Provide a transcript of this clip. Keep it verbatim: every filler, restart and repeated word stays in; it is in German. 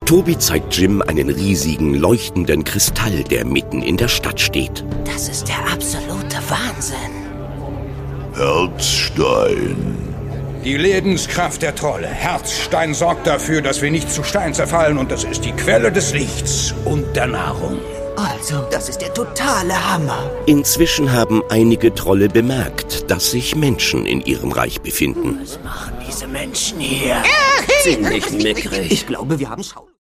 Tobi zeigt Jim einen riesigen, leuchtenden Kristall, der mitten in der Stadt steht. Das ist der absolute Wahnsinn. Herzstein. Die Lebenskraft der Trolle. Herzstein sorgt dafür, dass wir nicht zu Stein zerfallen, und das ist die Quelle des Lichts und der Nahrung. Also, das ist der totale Hammer. Inzwischen haben einige Trolle bemerkt, dass sich Menschen in ihrem Reich befinden. Was machen diese Menschen hier? Ziemlich mickrig. Ich glaube, wir haben Schau.